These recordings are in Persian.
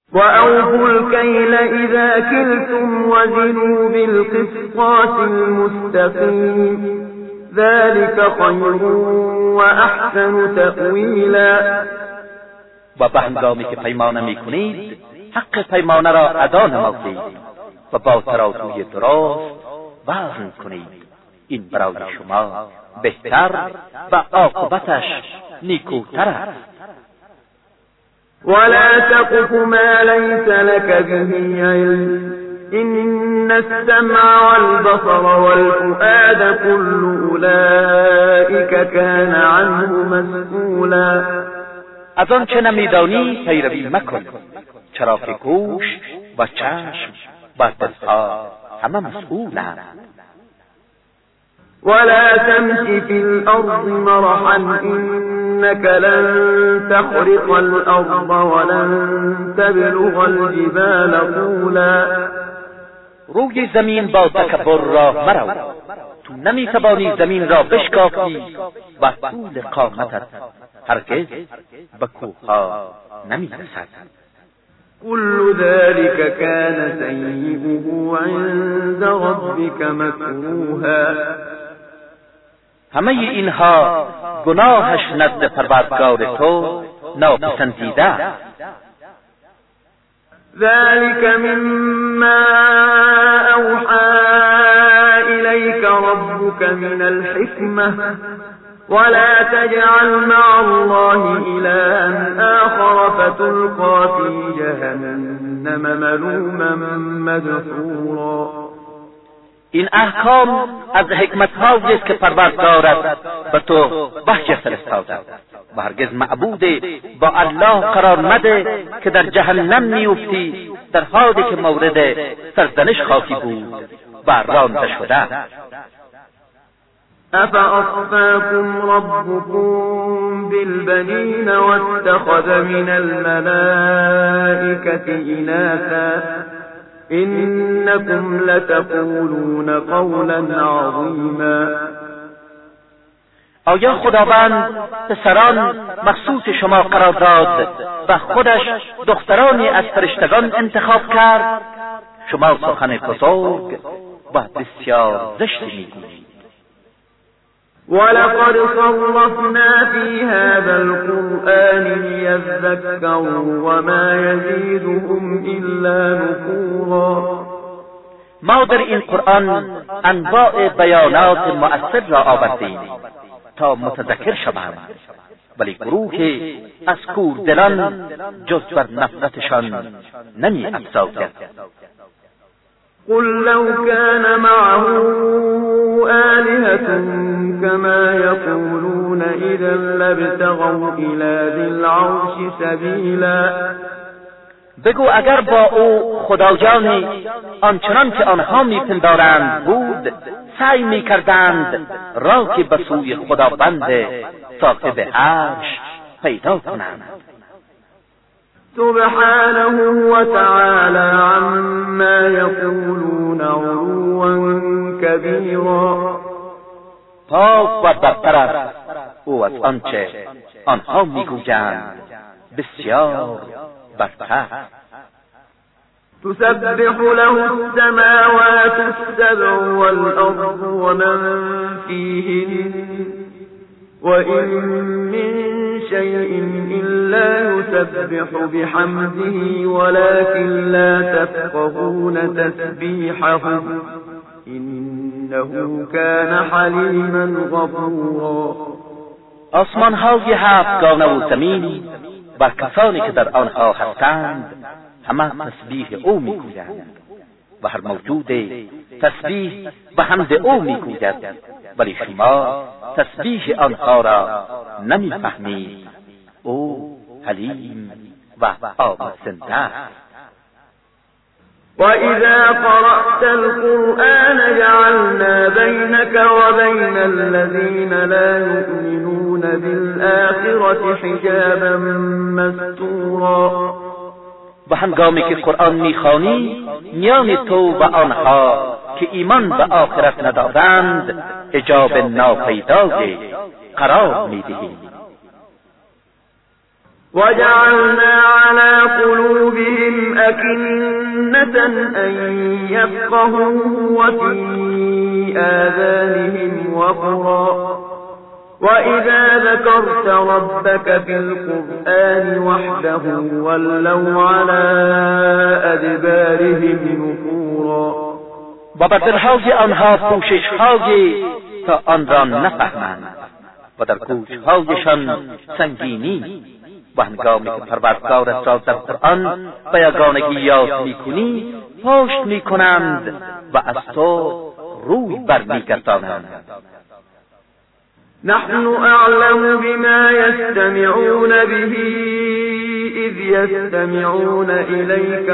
وأوفوا الكيل إذا كلتم وزنوا بالقسطاس المستقيم ذلك خير وأحسن تأویلا. و به هنگامی که پیمانه میکنید حق پیمانه را ادا نمایید و با ترازوی درست وزن کنید، این برای شما بهتر و عاقبتش نیکوتر است. ولا تقف ما ليس لك به علم إن السمع والبصر والفؤاد كل أولئك كان عنه مسئولا. از آن چه نمیدانی پیروی مکن، چرا که گوش و چشم و دلها همه مسئولند. ولا تمشي في الأرض مرحا إنك لن تخرق الأرض ولن تبلغ الجبال طولا. روی زمین با تکبر راه مرو، تو نمیتوانی زمین را بشکافی و طول قامتت هرگز به کوهها نمیرسد. كل ذلك كان سيئه عند ربك مكروها. همه اینها گناهش نزد پروردگار تو ناپسندیده. ذلك مما أوحى إليك ربك من الحكمة ولا تجعل مع الله إلها آخر فتلقى في جهنم ملوما مدحورا. این احکام از حکمت‌هایی است که پروردگارت به تو وحی فرستاده و هرگز معبود با الله قرار مده که در جهنم می‌افتی در حالی که مورد سرزنش خواهی بود و رانده شده. أفأصفاكم ربكم بالبنين واتخذ من الملائكة إناثا إنكم لتقولون قولا عظيما. آیا خداوند پسران مخصوص شما قرار داد و خودش دخترانی از فرشتگان انتخاب کرد؟ شما سخن بزرگ و بسیار زشتی میگویید. ولقد صرفنا في هذا القرآن ليذكروا وما يزيدهم إلا نفورا. ما در این قرآن انواع بیانات مؤثر را آوردیم تا متذکر شوند، ولی گروهی از کوردلان جز بر نفرتشان نمی افزاید. قل لو كان معه آلهة كما يقولون إذا لابتغوا إلى ذي العرش سبيلا. بگو اگر با او خدایانی آنچنان که آنها میپندارند بود سعی میکردند راهی به سوی خداوند صاحب عرش پیدا کنند. سبحانه وتعالى عما يقولون علوا كبيرا. پاک و برتر است او از آنچه آنها میگویند، بسیار برتر. تسبح له السماوات السبع والأرض ومن فيهن وإن من شيء إلا يسبح بحمده ولكن لا تفقهون تسبيحهم إنه كان حليما غفورا. آسمان های هفتگانه و زمین و کسانی که در آنها هستند همه تسبیح او میگویند و هر موجود تسبیح به حمد او میگوید، ولی شما تسبیح آنها را نمیفهمید. او حلیم و آمرزنده است. وَإِذَا قَرَأْتَ الْقُرْآنَ جَعَلْنَا بَيْنَكَ وَبَيْنَ الَّذِينَ لَا يُؤْمِنُونَ بِالْآخِرَةِ حِجَابًا مَسْتُورًا. و هنگامی که قرآن میخوانی میان تو و آنها که ایمان به آخرت ندارند حجاب ناپیدای قرار میدهیم. وَجَعَلْنَا عَلَى قُلُوبِهِمْ أكنة أن يفقهوه وفي آذانهم وقرا وإذا ذكرت ربك في القرآن وحده ولوا على أدبارهم نفورا. و بر دلهای آنها پوشش‌هایی تا آن را نفهمند و در گوش‌هایشان سنگینی و هنگامی که پروردگارت را در قرآن به یگانگی یاد می‌کنی پشت می‌کنند و از تو روی برمی‌گردانند. نحن أعلم بما يستمعون به إذ يستمعون إليك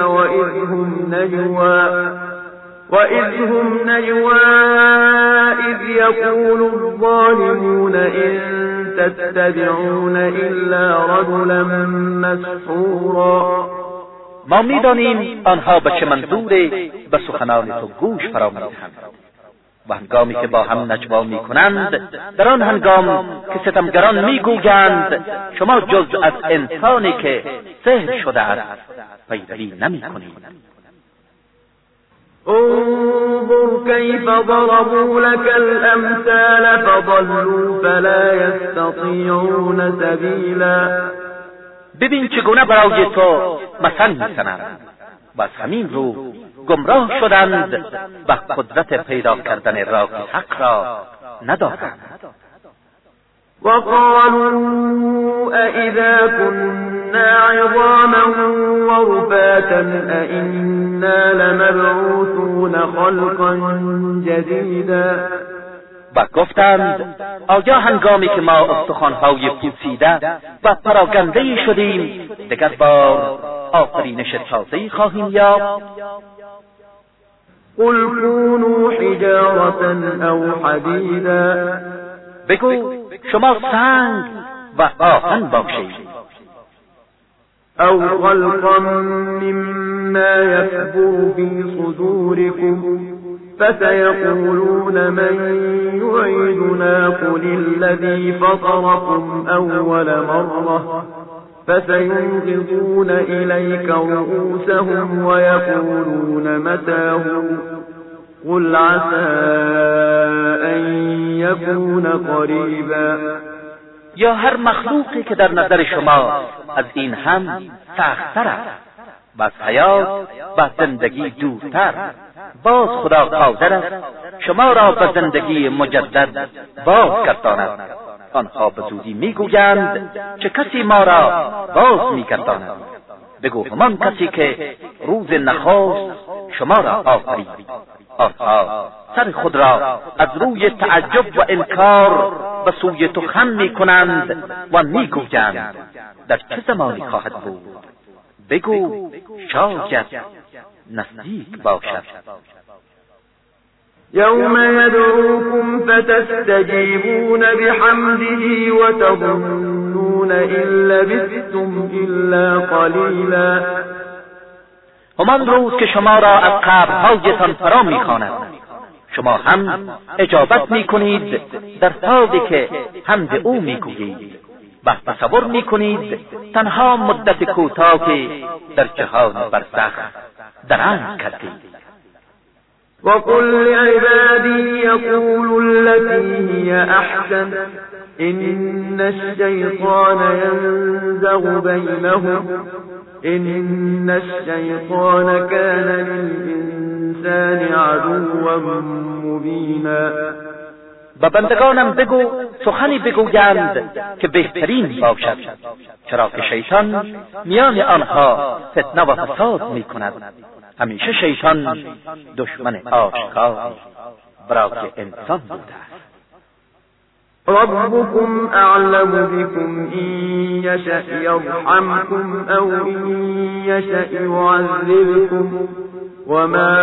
وإذ هم نجوى إذ يقول الظالمون إن تتبعون إلا رجلا مسحورا. ما می‌دانیم آنها به چه منظور به سخنان تو گوش فرا می‌دهند و هنگامی که با هم نجوا می‌کنند در آن هنگام که ستمگران می‌گویند شما جز از انسانی که سحر شده است پیروی نمی‌کنید. انظر كيف ضربوا لك الأمثال فضلوا فلا يستطيعون سبيلا. ببین چگونه برای تو مثل می‌زنند و از همین رو گمراه شدند و قدرت پیدا کردن راه حق را ندارند. وقالوا أئذا كنا عظاما ورفاتا أئنا لمبعوثون خلقا جديدا. و گفتند آیا هنگامی که ما استخوان‌های پوسیده و پراگنده‌ای شدیم دیگر بار آفرینش تازه‌ای خواهیم یافت؟ قل كونوا حجارة أو حديدا. بگو شما سنگ و آهن باشید. أو خلقا مما يكبر في صدوركم فسيقولون من يعيدنا قل الذي فطركم أول مرة فسينغضون إليك رؤوسهم ويقولون متى قل عسى أن يكون قريبا. یا هر مخلوقی که در نظر شما از این هم سخت‌تر است و از حیات و زندگی دورتر، باز خدا قادر است شما را به زندگی مجدد بازگرداند. آنها به زودی میگویند چه کسی ما را باز میگرداند؟ بگو همان کسی که روز نخست شما را آفرید. آنها سر خود را از روی تعجب و انکار به سوی تو خم میکنند و میگویند در چه زمانی خواهد بود؟ بگو شاید نزدیک باشد. يوم يدعوكم فتستجيبون بحمده وتظنون إن لبثتم إلا قليلا. همان روز که شما را از قبرهایتان فرا میخواند شما هم اجابت میکنید در حالی که حمد او میگویید و تصور میکنید تنها مدت کوتاهی در جهان برزخ درنگ کردید. وقل لعبادي يقولوا التي هي أحسن إن الشيطان ينزغ بينهم إن الشيطان كان للإنسان عدوا مبينا. و بندگانم بگو سخنی بگویند که بهترین باشد، چرا که شیطان میان آنها فتنه و فساد میکند. همیشه شیطان دشمن آشکار برای انسان بوده است. ربكم أعلم بكم إن يشأ يرحمكم أو إن يشأ يعذبكم وما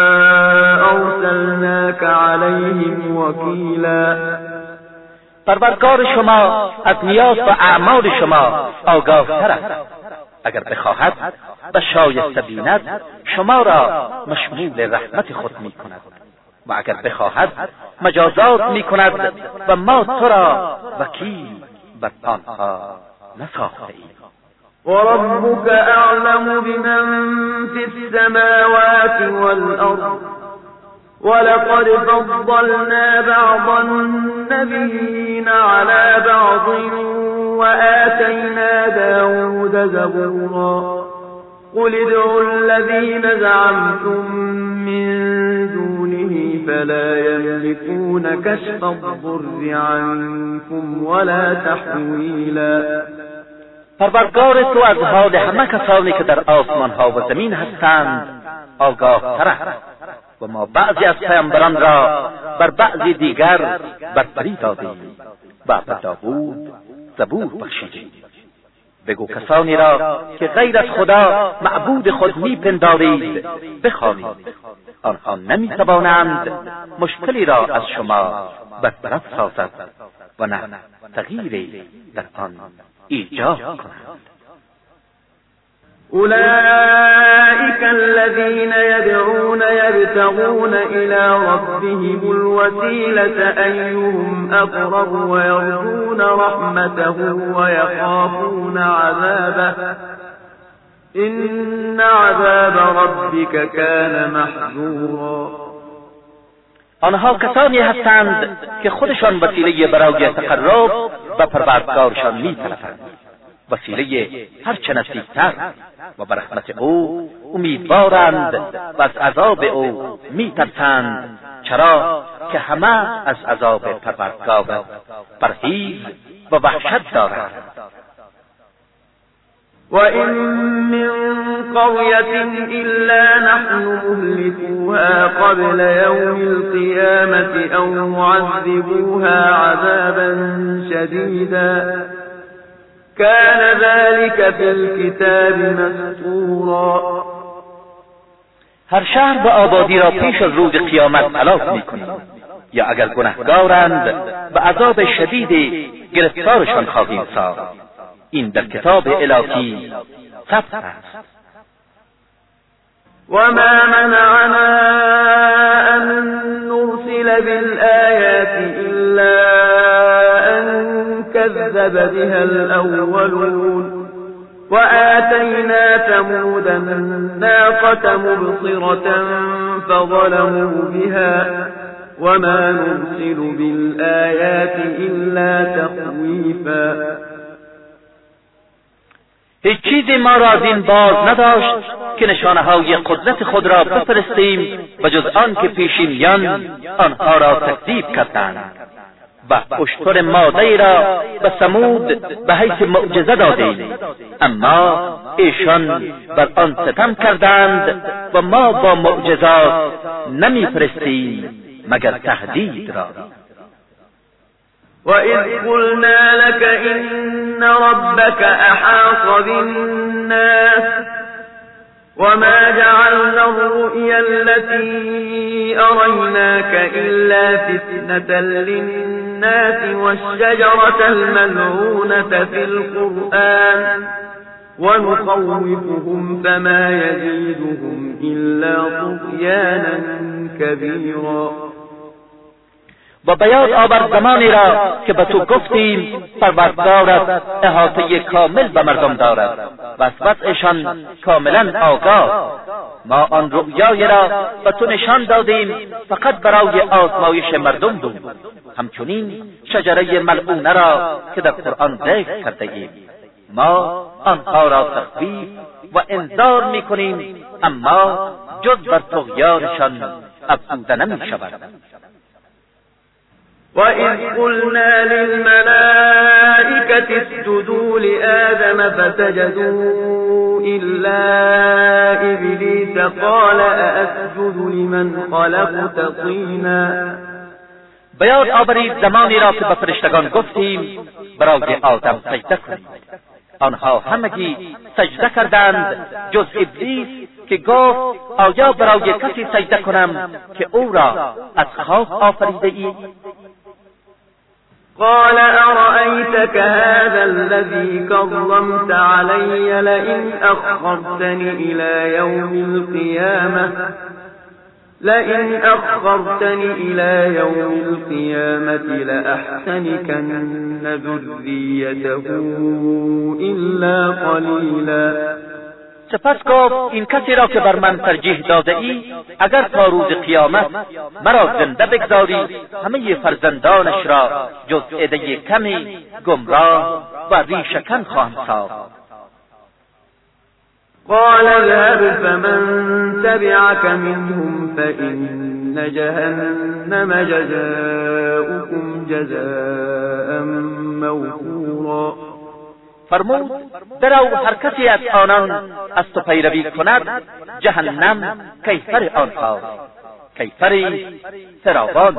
أرسلناك عليهم وكيلا. پروردگار شما از نیاز و اعمال شما آگاه تر است. اگر بخواهد و شایسته بیند شما را مشمول رحمت خود می کند و اگر بخواهد مجازات می کند و ما تو را وکیل بر آنها نساخته ایم. وربك أعلم بمن السماوات والأرض ولقد فضلنا بعض النبيين على بعض وآتينا داود زبورا قل ادعوا الذين زعمتم من دونه فلا يملكون كشف الضر عنكم ولا تحویلا. پروردگار تو از حال همه کسانی که در آسمان ها و زمین هستند آگاه تر است و ما بعضی از پیامبران را بر بعضی دیگر برتری دادیم و به داوود زبور بخشیدیم. بگو کسانی را که غیر از خدا معبود خود میپندارید بخوانید، آنها نمیتوانند مشکلی را از شما برطرف سازد و نه تغییری در آن ایجاد کنند. أولئك الذين يدعون يبتغون إلى ربهم الوسيلة أيهم أقرب ويرجون رحمته ويخافون عذابه إن عذاب ربك كان محذورا. آنها کسانی هستند که خودشان وسیله برای تقرب و پروردگارشان می‌طلبند، وسیله هرچه نزدیکتر، و بر رحمت او امیدوارند و از عذاب او میترسند، چرا که همه از عذاب پروردگار پرهیز و وحشت دارند. وَإِن مِّن قَرْيَةٍ إِلَّا نَحْنُ مُهْلِكُوهَا قَبْلَ يَوْمِ الْقِيَامَةِ أَوْ مُعَذِّبُوهَا عَذَابًا شَدِيدًا كان ذلك في الكتاب مسطورا. هر شهر و آبادی را پیش از روز قیامت هلاک می‌کنیم، یا اگر گنهکارند به عذاب شدید گرفتارشان خواهیم ساخت. این در کتاب الهی ثبت است. وما منعنا أن نرسل بالآيات إلا أن كذب بها الأولون وآتينا ثمود الناقة مبصرة فظلموا بها وما نرسل بالآيات إلا تخويفا. هیچ چیزی ما را از این باز نداشت که نشانه‌های قدرت خود را بفرستیم و جز آن که پیشینیان آنها را تکذیب کردند و اشتر ماده‌ای را به ثمود به حیث معجزه دادیم، اما ایشان بر آن ستم کردند و ما با معجزات نمی‌فرستیم مگر تهدید را. وَإِذْ قُلْنَا لَكَ إِنَّ رَبَّكَ أَحَاطَ بِالنَّاسِ وَمَا جَعَلْنَا الرُّؤْيَا الَّتِي أَرَيْنَاكَ إِلَّا فِتْنَةً لِلنَّاسِ وَالشَّجَرَةَ الْمَلْعُونَةَ فِي الْقُرْآنِ وَنُخَوِّفُهُمْ فَمَا يَزِيدُهُمْ إِلَّا طُغْيَانًا كَبِيرًا. و به یاد آور زمانی را که به تو گفتیم پروردگارت احاطه کامل به مردم دارد و از وضعشان کاملا آگاه. ما آن رؤیای را به تو نشان دادیم فقط برای آزمایش مردم بود. همچنین شجره ملعونه را که در قرآن ذکر کرده ایم ما آنها را تخویف و انذار میکنیم، اما جز بر طغیانشان افزوده نمیشود. وَإِذْ قُلْنَا لِلْمَلَائِكَةِ اسْجُدُوا لِآدَمَ فَسَجَدُوا إِلَّا إِبْلِيسَ قَالَ أَأَسْجُدُ لِمَنْ خَلَقْتَ طِينًا. به یاد آورید زمانی را که به فرشتگان گفتیم برای آدم سجده کنید، آنها همگی سجده کردند جز ابلیس که گفت آیا برای کسی سجده کنم که او را از خاک آفریده ای؟ قال أرأيتك هذا الذي كرمت علي لئن أخرتني إلى يوم القيامة لأحتنكن ذريته إلا قليلا. سپس گفت این کسی را که بر من ترجیح داده ای اگر تا روز قیامت مرا زنده بگذاری همه فرزندانش را جز عده کمی گمراه و ریشه‌کن خواهم ساخت. قال اذهب فمن تبعك منهم فإن جهنم جزاؤكم جزاء موفورا. فرمود برو هر کسی از آنان از تو پیروی کند جهنم کیفر آنهاست، کیفری فراوان.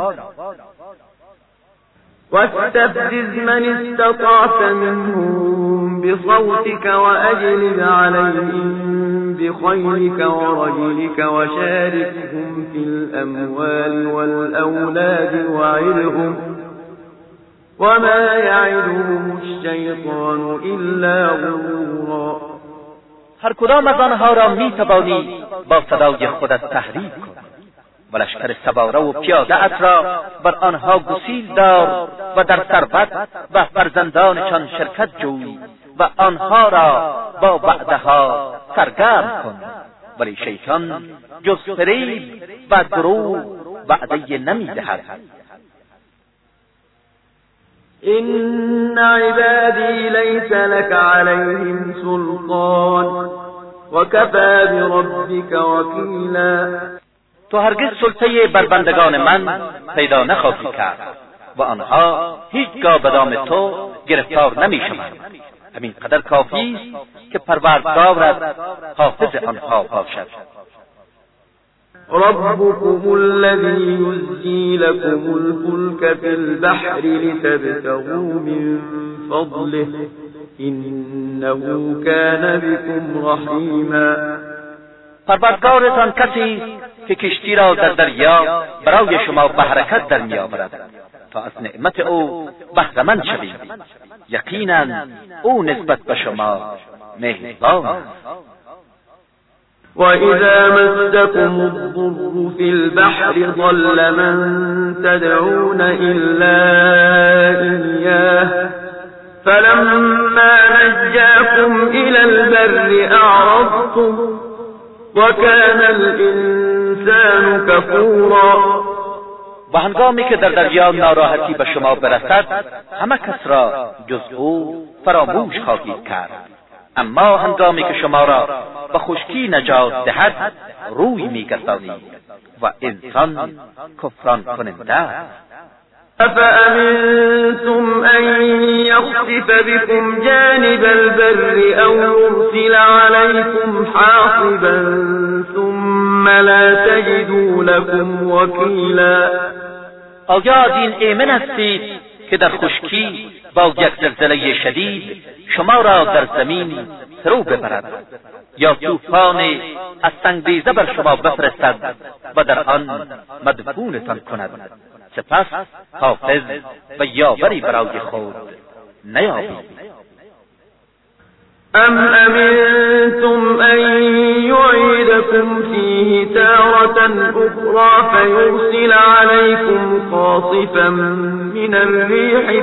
واستفزز من استطعت منهم بصوتك وأجلب عليهم بخيلك ورجلك وشاركهم في الأموال والأولاد وعدهم وما يعدهم الشيطان إلا غرورا. هر کدام از آنها را می توانی با صدای خودت تحریک کن و لشکر سواره و پیاده ات را بر آنها گسیل دار و در ثروت و فرزندانشان شرکت جوی و آنها را با وعده‌ها سرگرم کن، ولی شیطان جز فریب و دروغ وعده نمی‌دهد. إن عبادي ليس لك عليهم سلطان وكفى بربك وكيلا. تو هرگز سلطه بر بندگان من پیدا نخواهی کرد و آنها هیچگاه به دام تو گرفتار نمی‌شوند. همین قدر کافی است که پروردگارت حافظ آنها باشد. ربكم الذي يزجي لكم الفلك في البحر لتبتغوا من فضله إنه كان بكم رحيما. پروردگارتان کسی که کشتی را در دریا برای شما به حرکت در می‌آورد تا از نعمت او بهره‌مند شوید. یقینا او نسبت به شما مهربان است. وَإِذَا مَسَّكُمُ الضُّرُّ فِي الْبَحْرِ ضَلَّ مَن تَدْعُونَ إِلَّا إِيَّاهُ فَلَمَّا نَجَّاكُمْ إِلَى الْبَرِّ أَعْرَضْتُمْ وَكَانَ الْإِنسَانُ كَفُورًا. و هنگامی که در دریا ناراحتی به شما برسد همه کس را جز او فراموش خواهید کرد، اما هنگامی که شما را به خشکی نجات دهد روی می‌گردانید و انسان کفران کننده است. أفأمنتم أن يخسف بكم جانب البر أو يرسل عليكم حاصبا ثم لا تجدوا لكم وكيلا. آیا از این ایمن هستید که در خشکی با یک زلزله شدید شما را در زمین فرو ببرد یا طوفان از سنگریزه بر شما بفرستد و در آن مدفونتان کند، سپس حافظ و یاوری برای خود نیابید؟ أم أمنتم أن يعيدكم فيه تارة أخرى فيرسل عليكم قاصفا من الريح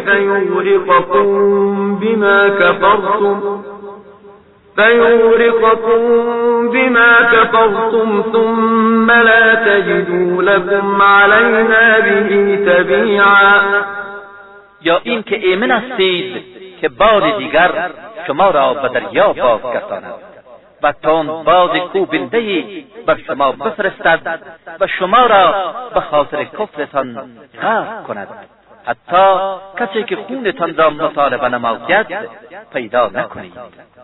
فيغرقكم بما كفرتم ثم لا تجدوا لكم علينا به تبيعا. یا این که ایمن هستید که بار دیگر شما را به دریا بازگرداند و تند باد کوبنده‌ای بر شما بفرستد و شما را به خاطر کفرتان غرق کند حتی کسی که خونتان را مطالبه نماید پیدا نکنید.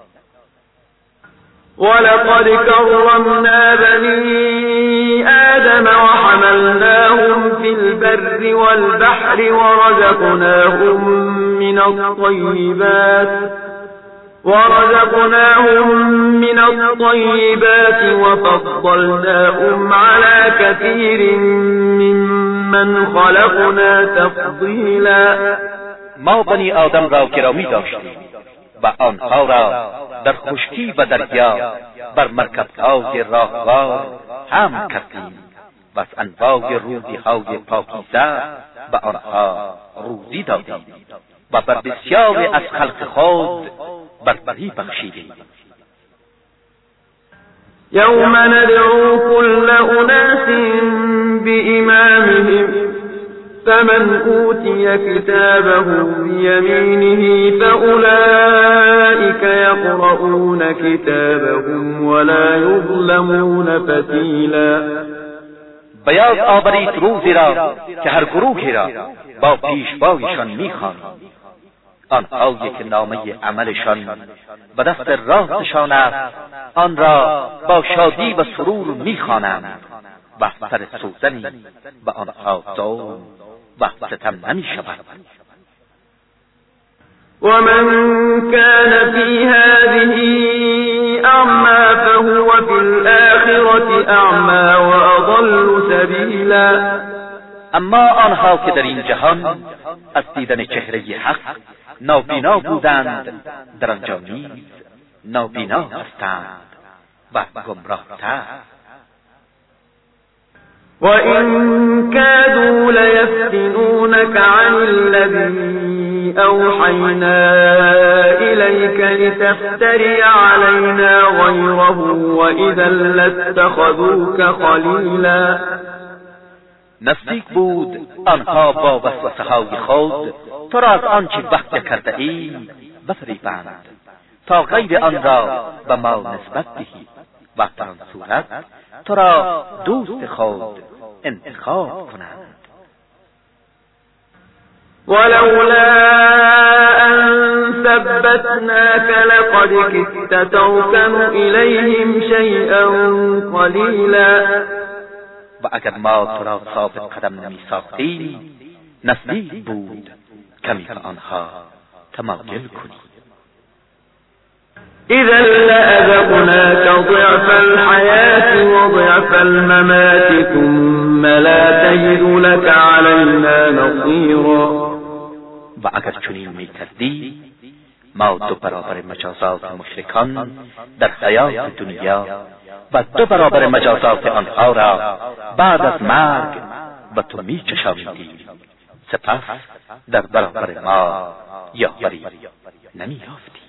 ولقد كرمنا بني آدم وحملناهم في البر والبحر ورزقناهم من الطيبات وفضلناهم على كثير ممن خلقنا تفضيلا. ما بنی آدم را گرامی داشتیم و آنها را در خشکی و دریا بر مرکب‌های راهوار حمل کردیم و از انواع روزی‌های پاکیزه به آنها روزی دادیم و بر بسیاری از خلق خود برتری بخشیدیم. يوم ندعو كل أناس بإمامهم فمن أوتي كتابه بيمينه فأولئك يقرؤون كتابهم ولا يظلمون فتیلا. بیاد آورید روزی را که هر گروهی را با پیشوایشان می‌خوانیم، آنهایی که نامه عملشان به دست راستشان است آن را با شادی و سرور می‌خوانند و سر سوزنی به آنها ظلم و ستم نمی‌شود. ومن كان في هذه أعمى فهو في الآخرة أعمى وأضل سبيلا. اما آنها که در این جهان از دیدن چهره حق نابینا بودند در آنجا نیز نابینا هستند و گمراه‌تر. وَإِن كَادُوا لَيَفْتِنُونَكَ عَنِ الَّذِي أَوْحَيْنَا إِلَيْكَ لِتَفْتَرِيَ عَلَيْنَا غَيْرَهُ وَإِذًا لَّاتَّخَذُوكَ خَلِيلًا. نزدیک بود آنها با وسوسه‌های خود تو را از آنچه وحی کرده ایم بفریبند تا غیر آن را به ما نسبت دهی و در آن صورت تو را دوست خود انتخاب کنند. ولولا أن ثبتناك لقد كدت تركن إليهم شيئا قليلا. و اگر ما تو را ثابت قدم نمی ساختیم نزدیک بود کمی به آنها تمایل کنی. إذا لأذقناك ضعف الحياة وضعف الممات ثم لا تجد لك علينا نصيرا. و اگر چنین می کردی ما 2 برابر مجازات مشرکان در حیات دنیا و 2 برابر مجازات آنها را بعد از مرگ و تو می چشامیدی، سپس در برابر ما یاوری نمی یافتی.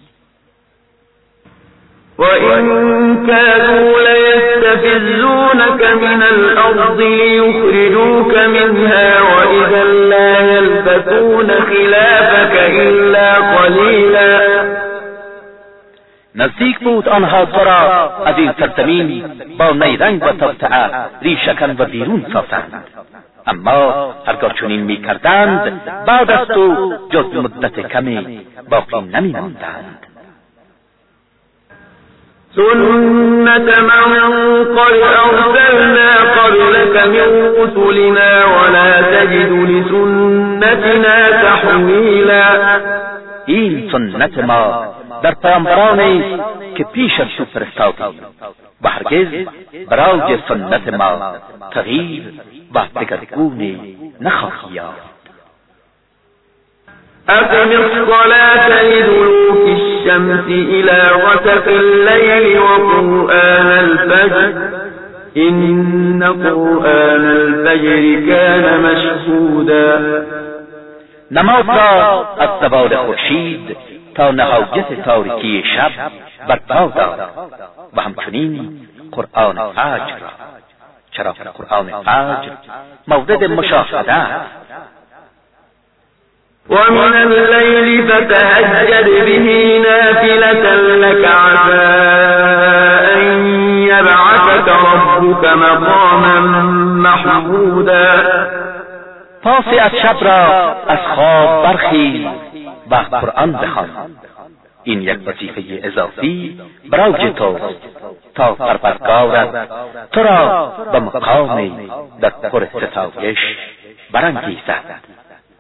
وَإِن كَادُوا لَيَسْتَفِزُّونَكَ مِنَ الْأَرْضِ لِيُخْرِجُوكَ مِنْهَا وَإِذًا لَّا يَلْبَثُونَ خِلَافَكَ إِلَّا قَلِيلًا. نزدیک بود آنها تو را از این سرزمین با نیرنگ و توطئه ریشه‌کن و بیرون سازند، اما هرگاه چنین می‌کردند بعد از تو جز مدت کمی باقی نمی‌ماندند. سنة من قد أرسلنا قبلك من رسلنا ولا تجد لسنتنا تحویلا. این سنت ما در پیامبرانی که پیش از تو فرستادیم و هرگز برای سنت ما تغییر و دگرگونی نخواهی یافت. أقم الصلاة لدلوك الشمس إلى غسق الليل وقرآن الفجر إن قرآن الفجر كان مشهودا. نماز را از زوال خورشید تا نهایت تاریکی شب برپا دار و همچنین قرآن فجر را، چرا که قرآن فجر مورد مشاهده است. ومن الليل فتهجد به نافلة لك عسى أن يبعثك ربك مقاما محمودا. پاس از شب را از خواب برخیز و قرآن بخوان، این یک وظیفه اضافی برای توست تا پروردگارت تو را به مقامی در پر ستایش برانگیزد.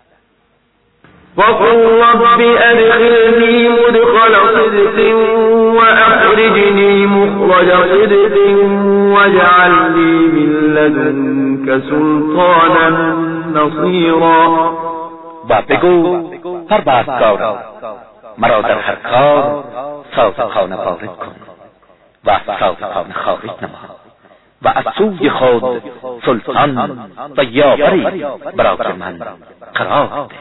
وقل رب أدخلني مدخل صدق وأخرجني مخرج صدق واجعل لي من لدنك سلطانا نصيرا. و بگو پروردگارا مرا در هر کار صادقانه وارد کن و صادقانه خارج نما و از سوی خود سلطان و یاوری برای من قرار ده.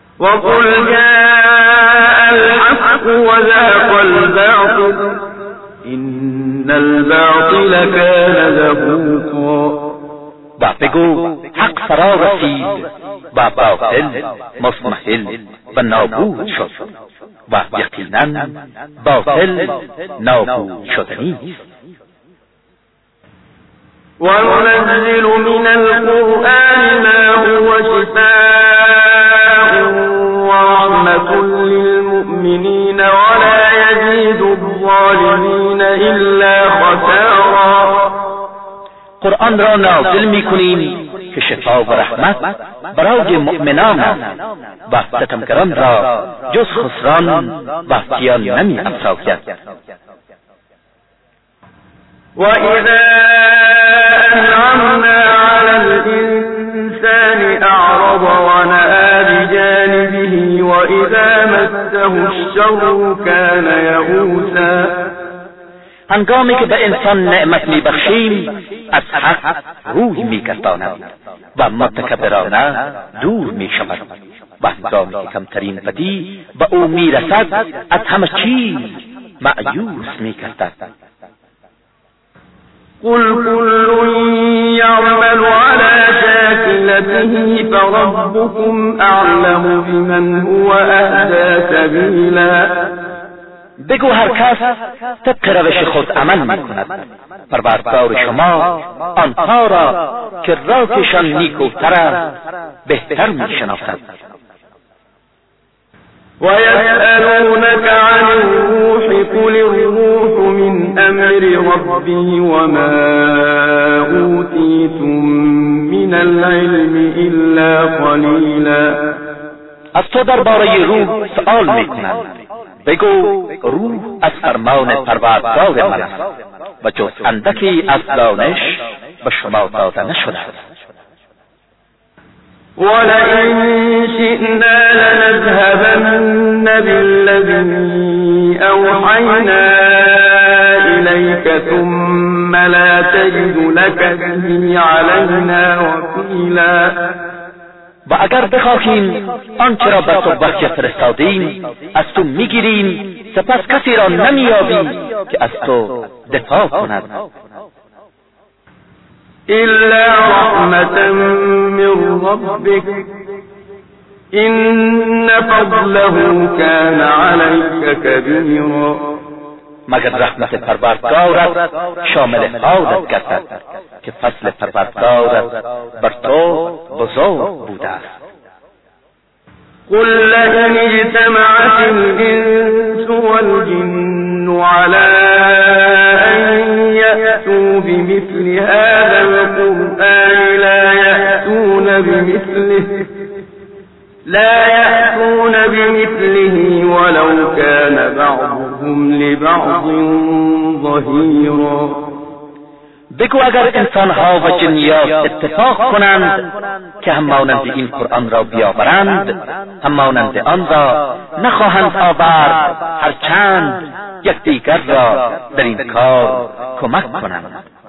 وقل جاء الحق وزهق الباطل إن الباطل كان زهوقا. و بگو حق فرا رسید و باطل مضمحل و نابود شد و یقینا باطل نابود شدنی است. وننزل من القرآن ما هو شفاء ورحمة للمؤمنين ولا يزيد الظالمين إلا خسارا. قرآن را نازل می‌کنیم که شفا و رحمت برای مؤمنان است و ستمگران را جز خسران و زیان نمی‌افزاید. وَإِذَا أَنْعَمْنَا عَلَى الْإِنسَانِ أَعْرَضَ وَنَأَىٰ بِجَانِبِهِ وَإِذَا مَسَّهُ الشَّرُّ كَانَ يَئُوسًا. هنگامی که به انسان نعمت میبخشیم از حق روی میگرداند و متکبرانه دور میشود و هنگامی که کمترین بدی به او میرسد از همه چیز مأیوس میگردد. قل كل يعمل على شاكلته فربكم أعلم بمن هو أهدى سبيلا. بگو هر کس طبق روش خود عمل میکند، پروردگار شما آنها را که راهشان نیکوتر است بهتر میشناسد. وَيَسْأَلُونَكَ عَنِ الرُّوحِ قُلِ الرُّوحُ مِنْ أَمْرِ رَبِّي وَمَا أُوتِيتُم مِّنَ الْعِلْمِ إِلَّا قَلِيلًا. از تو درباره روح سؤال میکنند، بگو روح از فرمان پروردگار من است و جز اندکی از دانش به شما داده نشده است. وَلَئِن شِئْنَا لَنَذْهَبَنَّ بِالَّذِي أَوْحَيْنَا إِلَيْكَ ثُمَّ لَا تَجِدُ لَكَ بِهِ عَلَيْنَا وَكِيلًا. و اگر بخواهیم آنچه را بر تو وحی فرستادیم از تو میگیریم، سپس کسی را نمیابیم که از تو دفاع کند. إلا رحمة من ربك إن فضله كان عليك كبيرا. مگر رحمت پروردگارت شامل حالت گردد که فضل پروردگارت بر تو بزرگ بوده است. قل لئن اجتمعت الإنس والجن على أن يأتوا بمثل هذا القرآن لا يأتون بمثله ولو كان بعضهم لبعض ظهيرا. بگو اگر انسانها و جنیات اتفاق کنند که همانند این قرآن را بیاورند، همانند آن را نخواهند آورد، هرچند یکدیگر را در این کار کمک کنند.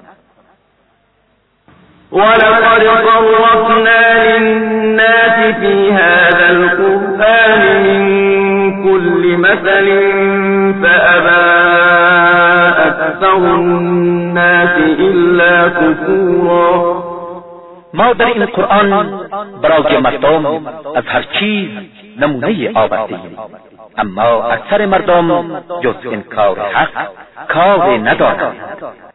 ولقد صرفنا للناس في هذا القرآن من كل مثل فأبى أكثر الناس إلا كفورا. ما در این قرآن برای مردم از هر چیز نمونه آوردیم، اما اکثر مردم جز انکار حق کار ندارند.